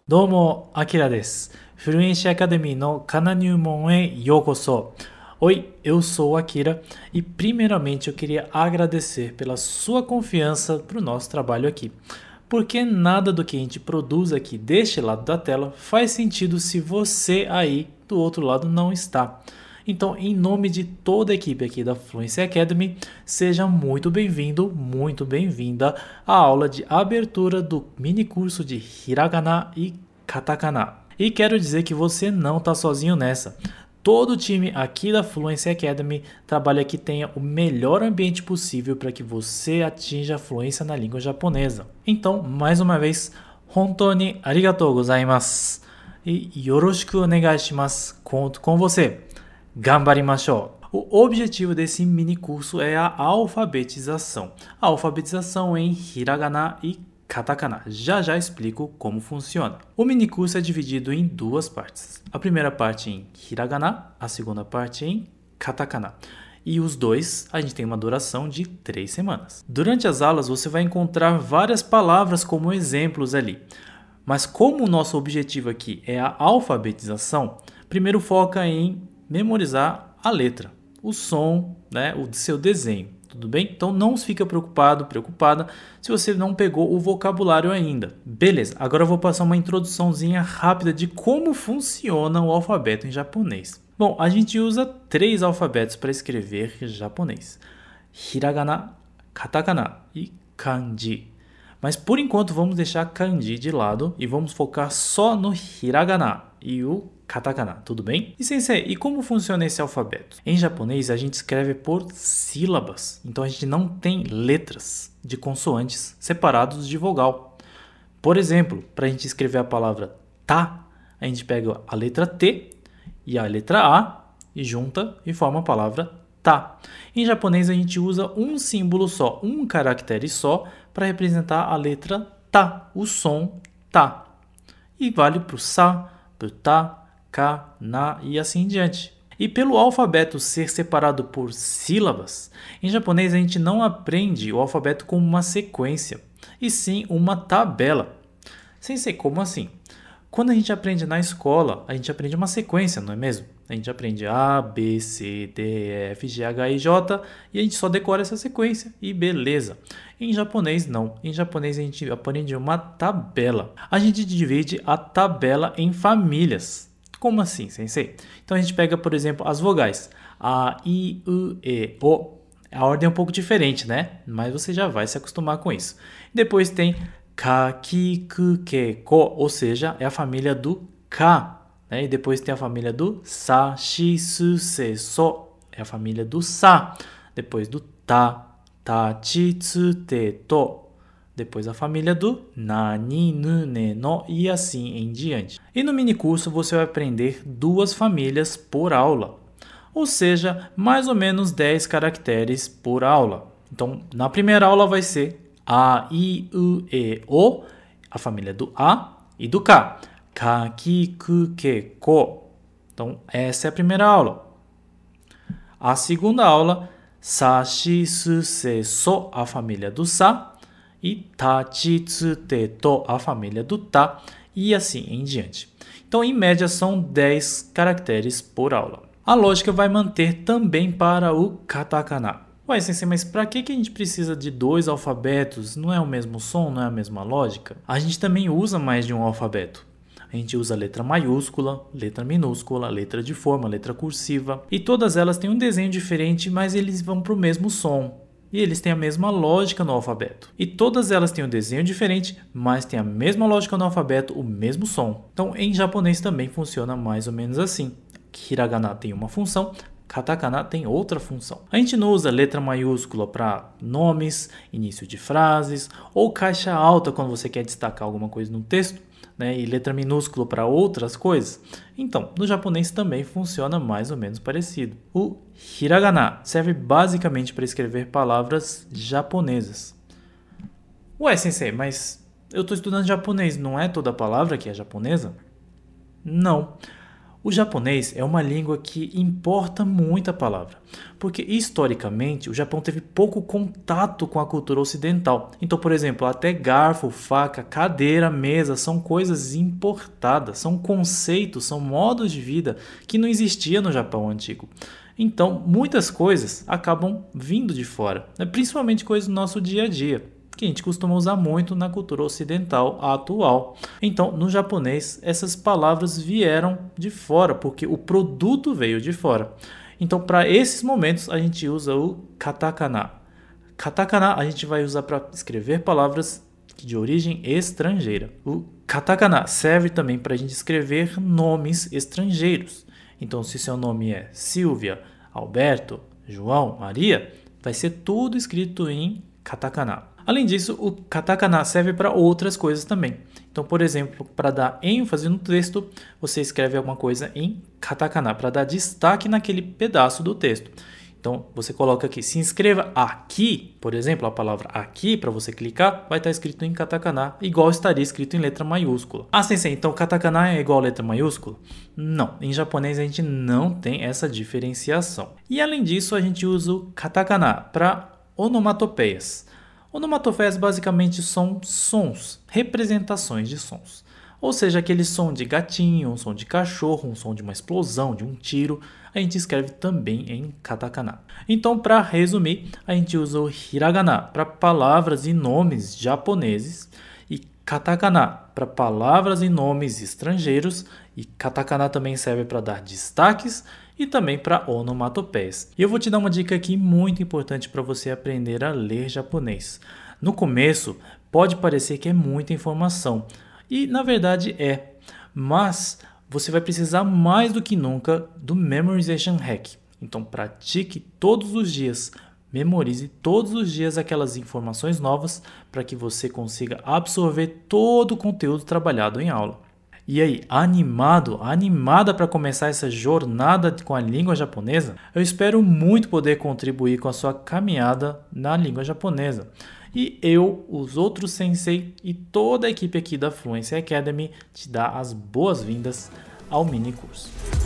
どうも、アキラです。Fluency Academy no Kana Nyumon e Yokoso. Oi, eu sou Akira e primeiramente eu queria agradecer pela sua confiança para o nosso trabalho aqui. Porque nada do que a gente produz aqui deste lado da tela faz sentido se você aí do outro lado não está. Então, em nome de toda a equipe aqui da Fluency Academy, seja muito bem-vindo, muito bem-vinda à aula de abertura do mini curso de Hiragana e Katakana. E quero dizer que você não está sozinho nessa. Todo o time aqui da Fluency Academy trabalha que tenha o melhor ambiente possível para que você atinja a fluência na língua japonesa. Então, mais uma vez, hontou ni arigatou gozaimasu. E yoroshiku onegai shimasu. Conto com você. Gambarimashou! O objetivo desse mini curso é a alfabetização. A alfabetização em Hiragana e Katakana. Já já explico como funciona. O mini curso é dividido em duas partes. A primeira parte em Hiragana, a segunda parte em Katakana. E os dois, a gente tem uma duração de 3 semanas. Durante as aulas você vai encontrar várias palavras como exemplos ali. Mas como o nosso objetivo aqui é a alfabetização, primeiro foca em memorizar a letra, o som, né, o seu desenho, tudo bem? Então não fica preocupada se você não pegou o vocabulário ainda. Beleza, agora eu vou passar uma introduçãozinha rápida de como funciona o alfabeto em japonês. Bom, a gente usa 3 alfabetos para escrever japonês: Hiragana, Katakana e Kanji. Mas por enquanto vamos deixar Kanji de lado e vamos focar só no Hiragana e o Katakana, tudo bem? E sensei, e como funciona esse alfabeto? Em japonês a gente escreve por sílabas, então a gente não tem letras de consoantes separados de vogal. Por exemplo, para a gente escrever a palavra ta, a gente pega a letra T e a letra A e junta e forma a palavra ta. Em japonês a gente usa um símbolo só, um caractere só, para representar a letra ta, o som ta. E vale para o sa, para o ta, ka, na e assim em diante. E pelo alfabeto ser separado por sílabas, em japonês a gente não aprende o alfabeto como uma sequência, e sim uma tabela. Sensei, como assim? Quando a gente aprende na escola, a gente aprende uma sequência, não é mesmo? A gente aprende A, B, C, D, E, F, G, H, I, J e a gente só decora essa sequência e beleza. Em japonês, não. Em japonês a gente aprende uma tabela. A gente divide a tabela em famílias. Como assim, sensei? Então a gente pega, por exemplo, as vogais. A, I, U, E, O. A ordem é um pouco diferente, né? Mas você já vai se acostumar com isso. Depois tem Ka, Ki, Ku, Ke, Ko. Ou seja, é a família do Ka. Né? E depois tem a família do Sa, Shi, Su, Se, So. É a família do Sa. Depois do Ta, Ta, Chi, Tsu, Te, To. Depois a família do Nani, Nu, Ne, No e assim em diante. E no minicurso você vai aprender 2 famílias por aula. Ou seja, mais ou menos 10 caracteres por aula. Então, na primeira aula vai ser A, I, U, E, O, a família do A e do K. Ka, Ki, Ku, Ke, Ko. Então, essa é a primeira aula. A segunda aula, Sa, Shi, Su, Se, So, a família do Sa. E Ta, Chi, Tsu, Te, To, a família do Ta, e assim em diante. Então, em média, são 10 caracteres por aula. A lógica vai manter também para o katakana. Ué, sensei, mas para que a gente precisa de 2 alfabetos? Não é o mesmo som, não é a mesma lógica? A gente também usa mais de um alfabeto. A gente usa letra maiúscula, letra minúscula, letra de forma, letra cursiva. E todas elas têm um desenho diferente, mas eles vão para o mesmo som. E eles têm a mesma lógica no alfabeto. E todas elas têm um desenho diferente, mas têm a mesma lógica no alfabeto, o mesmo som. Então, em japonês também funciona mais ou menos assim. Hiragana tem uma função, katakana tem outra função. A gente não usa letra maiúscula para nomes, início de frases, ou caixa alta quando você quer destacar alguma coisa no texto, né? E letra minúscula para outras coisas. Então, no japonês também funciona mais ou menos parecido. O hiragana serve basicamente para escrever palavras japonesas. Ué, sensei, mas eu estou estudando japonês, não é toda palavra que é japonesa? Não. O japonês é uma língua que importa muita palavra, porque historicamente o Japão teve pouco contato com a cultura ocidental. Então, por exemplo, até garfo, faca, cadeira, mesa são coisas importadas, são conceitos, são modos de vida que não existia no Japão antigo. Então, muitas coisas acabam vindo de fora, né? Principalmente coisas do nosso dia a dia, que a gente costuma usar muito na cultura ocidental atual. Então, no japonês, essas palavras vieram de fora, porque o produto veio de fora. Então, para esses momentos, a gente usa o katakana. Katakana a gente vai usar para escrever palavras de origem estrangeira. O katakana serve também para a gente escrever nomes estrangeiros. Então, se seu nome é Silvia, Alberto, João, Maria, vai ser tudo escrito em katakana. Além disso, o katakana serve para outras coisas também. Então, por exemplo, para dar ênfase no texto, você escreve alguma coisa em katakana, para dar destaque naquele pedaço do texto. Então, você coloca aqui, se inscreva aqui, por exemplo, a palavra aqui, para você clicar, vai estar escrito em katakana, igual estaria escrito em letra maiúscula. Ah, sim, então katakana é igual a letra maiúscula? Não, em japonês a gente não tem essa diferenciação. E além disso, a gente usa o katakana para onomatopeias. Onomatopeias basicamente são sons, representações de sons. Ou seja, aquele som de gatinho, um som de cachorro, um som de uma explosão, de um tiro, a gente escreve também em katakana. Então, para resumir, a gente usa o hiragana para palavras e nomes japoneses e katakana para palavras e nomes estrangeiros, e katakana também serve para dar destaques e também para onomatopeias. E eu vou te dar uma dica aqui muito importante para você aprender a ler japonês. No começo, pode parecer que é muita informação, e na verdade é, mas você vai precisar mais do que nunca do Memorization Hack. Então pratique todos os dias, memorize todos os dias aquelas informações novas para que você consiga absorver todo o conteúdo trabalhado em aula. E aí, animada para começar essa jornada com a língua japonesa? Eu espero muito poder contribuir com a sua caminhada na língua japonesa. E eu, os outros sensei e toda a equipe aqui da Fluency Academy te dá as boas-vindas ao mini curso.